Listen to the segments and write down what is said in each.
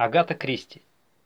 Агата Кристи.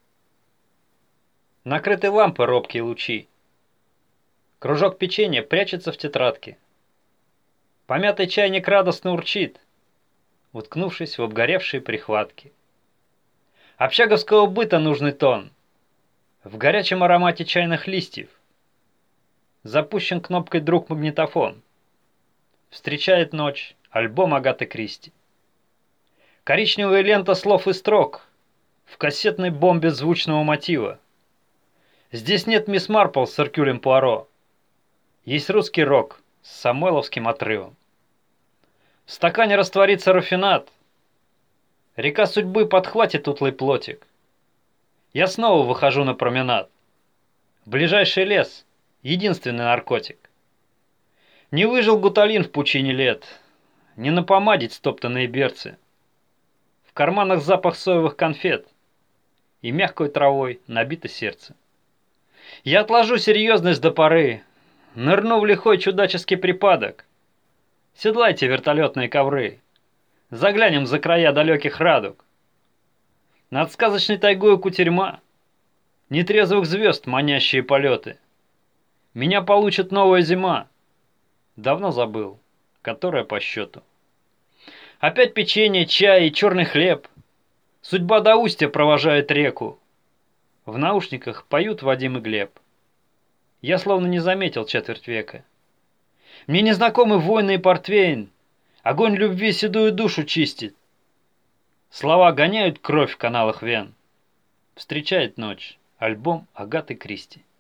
Накрыты лампы робкие лучи. Кружок печенья прячется в тетрадке. Помятый чайник радостно урчит, уткнувшись в обгоревшие прихватки. Общаговского быта нужный тон. В горячем аромате чайных листьев. Запущен кнопкой «Друг» магнитофон. Встречает ночь альбом Агаты Кристи. Коричневая лента слов и строк в кассетной бомбе звучного мотива. Здесь нет мисс Марпл с Эркюлем Пуаро. Есть русский рок с самойловским отрывом. В стакане растворится рафинад. Река судьбы подхватит утлый плотик. Я снова выхожу на променад. Ближайший лес — единственный наркотик. Не выжил гуталин в пучине лет, не напомадить стоптанные берцы. В карманах запах соевых конфет, и мягкой травой набито сердце. Я отложу серьезность до поры, нырну в лихой чудаческий припадок. Седлайте вертолетные ковры, заглянем за края далеких радуг. Над сказочной тайгою кутерьма, нетрезвых звезд манящие полеты. Меня получит новая зима, давно забыл, которая по счету. Опять печенье, чай и черный хлеб. Судьба до устья провожает реку. В наушниках поют Вадим и Глеб. Я словно не заметил четверть века. Мне незнакомы войны и портвейн. Огонь любви седую душу чистит. Слова гоняют кровь в каналах вен. Встречает ночь альбом Агаты Кристи.